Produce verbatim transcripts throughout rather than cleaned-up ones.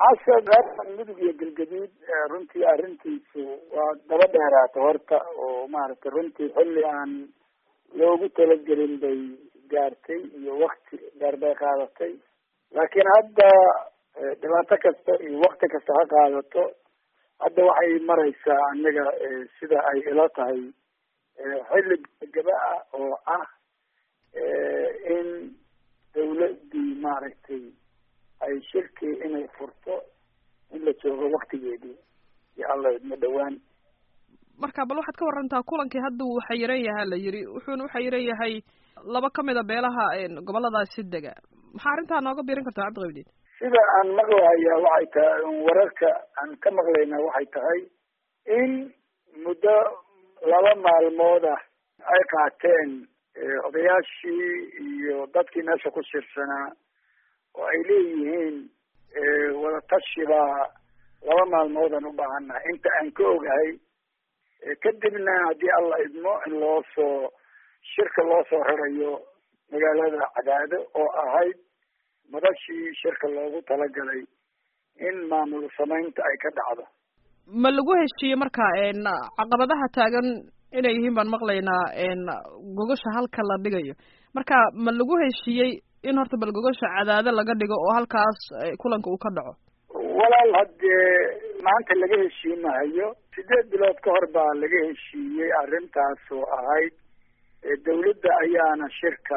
xasan reer mudug iyo galgaduud runtii arrintiisu waa daba dheeraata horta oo maaragtay runtii xilli aan loogu talagelin bay gaartay iyo wakti dheer bay qaadatay laakiin hadda dhibaato kasta iyo wakti kasta ha qaadato hadda waxay maraysaa anaga sida ay ilo tahay xilli gaba ah oo ah in dawladii maaragtay ay shirkii inay furto in la joogo waktigeedii iyo alla idma dhawaan marka bal waxaad ka warantaa kulankii hadda uu xayiran yahaa la yiri wuxuuna uxayiran yahay laba kamid a beelaha goboladaasi dega maxaa arrintaa nooga biirin kartaa cabdiqabdiid sida aan maqlahayaa waxay tahay wararka aan ka maqlaynaa waxay tahay in muddo laba maalmood ah ay qaateen odayaashii iyo dadkii meesha ku shirsanaa oo ay leeyihiin wadatashi baa laba maalmoodaan u baahannahay inta aan ka ogahay kadibna haddii alla idmo in loo soo shirka loo soo rarayo magaalada Cadaado oo ahayd madashii shirka loogu talagalay in maamul samaynta ay ka dhacdo ma lagu heshiiyey marka caqabadaha taagan inay yihiin baan maqlaynaa gogosha halka la dhigayo marka ma lagu heshiiyey in horta bal gogosha Cadaado laga dhigo oo halkaas kulanka uu ka dhaco walaal haddee maanta laga heshiimahayo sideed bilood ka hor baa laga heshiiyey arrintaas oo ahayd dawladda ayaana shirka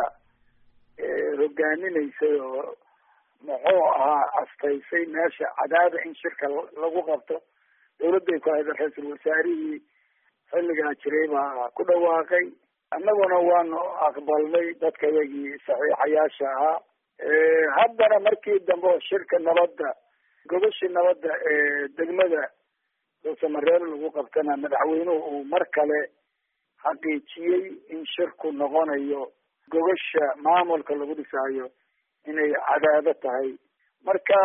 hogaaminaysay oo muxuu ahaa astaysay meesha Cadaado in shirka lagu qabto dawladday ku ahayd ra-iisul wasaarihii xilligaa jiray baa ku dhawaaqay annaguna waanu aqbalnay dadka iyagii saxiixayaasha ahaa haddana markii dambe oo shirka nabadda gogashii nabadda ee degmada Dhuusamareeb lagu qabtana madaxweynuhu uu mar kale xaqiijiyey in shirku noqonayo gogasha maamulka lagu dhisaayo inay Cadaado tahay marka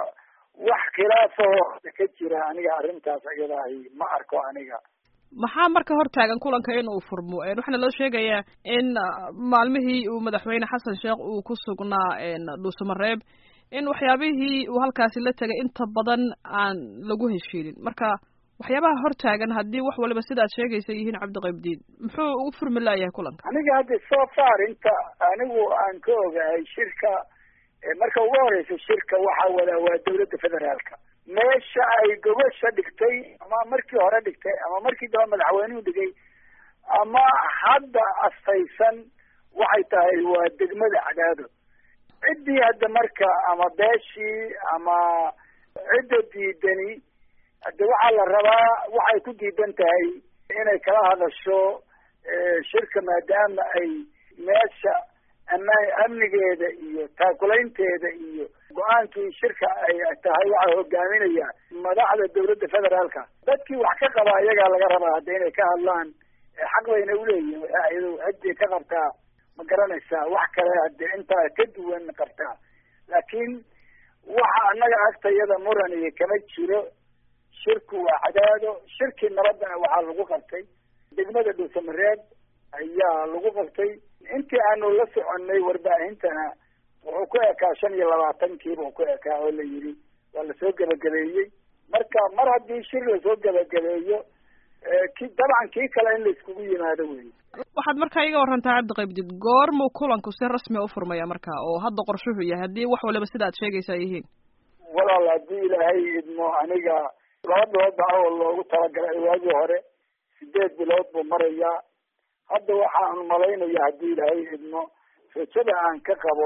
wax khilaafoo ka jira aniga arrintaas iyada ahi ma arko aniga maxaa marka hor taagan kulanka in uu furmo waxaana loo sheegayaa in maalmihii uu madaxweyne xasan sheekh uu ku sugnaa Dhuusamareeb in waxyaabihii uu halkaasi la tagay inta badan aan lagu heshiinin marka waxyaabaha hor taagan haddii wax waliba sidaad sheegaysa yihiin cabdiqabdiid muxuu ugu furmi laayahay kulanka aniga hadda so far inta anigu aan ka ogahay shirka marka ugu horeysa shirka waxaa wada waa dawladda federaalka meesha ay gogosha dhigtay ama markii hore dhigtay ama markii dambe madaxweynuhu dhigay ama hadda astaysan waxay tahay waa degmada Cadaado ciddii hadda marka ama beeshii ama cidda diidani hadda waxaa la rabaa waxay ku diidan tahay inay kala hadasho shirka maadaama ay meesha amaan amnigeeda iyo taakulaynteeda iyo go-aankii shirka ay tahay waxaa hogaaminaya madaxda dawladda federaalka dadkii wax ka qaba iyagaa laga rabaa hadda inay ka hadlaan xaq bayna uleeyihin iyado ciddii ka qabtaa ma garanaysaa wax kale hadde intaa ka duwan qabtaa laakiin waxa annaga agtayada muran iyo kama jiro shirku waa Cadaado shirkii nabadana waxaa lagu qabtay degmada Dhuusamareeb ayaa lagu qabtay intii aanu la soconay warbaahintana wuxuu ku ekaa shan iyo labaatankiiba ku ekaa oo la yidhi waa lasoo gebagabeeyey marka mar haddii shir lasoo gebagabeeyo ki dabcan kii kale in laiskugu yimaado wey waxaad markaa iga warantaa cabdiqabdiid goormuu kulanku si rasmi u furmaya marka oo hadda qorshuhu yahay haddii wax waliba sida ad sheegaysaa yihiin walaal haddii ilaahay idmo aniga laba bilood baa oo loogu talagalay waagii hore sideed bilood buu marayaa hadda waxaan malaynaya haddii ilaahay idmo rajada aan ka qabo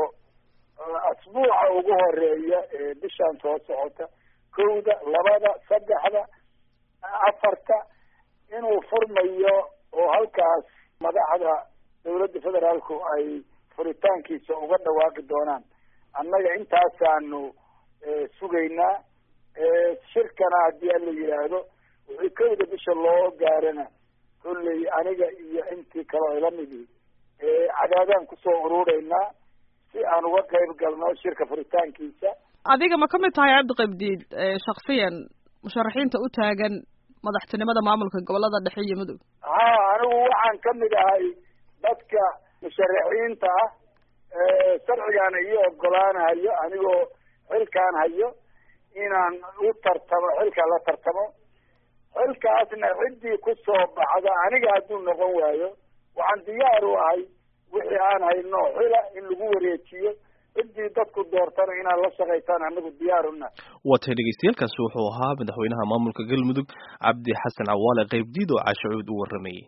asbuuca ugu horeeya ee bishaan soo socota kowda labada saddexda afarta inuu furmayo oo halkaas madaxda dawladda federaalku ay furitaankiisa uga dhawaaqi doonaan annaga intaasaanu sugaynaa shirkana haddii ala yidhaahdo wixii kowda bisha loo gaarana kolley aniga iyo intii kale ay lamid yihi Cadaadaan kusoo urureynaa si aan uga qayb galno shirka furitaankiisa adiga ma kamid tahay cabdiqabdiid shaksiyan musharaxiinta u taagan madaxtinimada maamulka gobolada dhexe iyo mudug ha anigu waxaan kamid ahay dadka musharaxiinta ah sharcigaana iyo ogolaanayo anigoo xilkaan hayo inaan u tartamo xilka la tartamo xilkaasna ciddii ku soo baxda aniga hadduu noqon waayo waxaan diyaar u ahay wixii aan hayno xila in lagu wareejiyo ciddii dadku doortana inaad la shaqaysaan anagu diyaar una watay dhegeystayaal wuxuu ahaa madaxweynaha maamulka galmudug cabdi xasan cawaale qaybdiid oo caashacuud u waramayay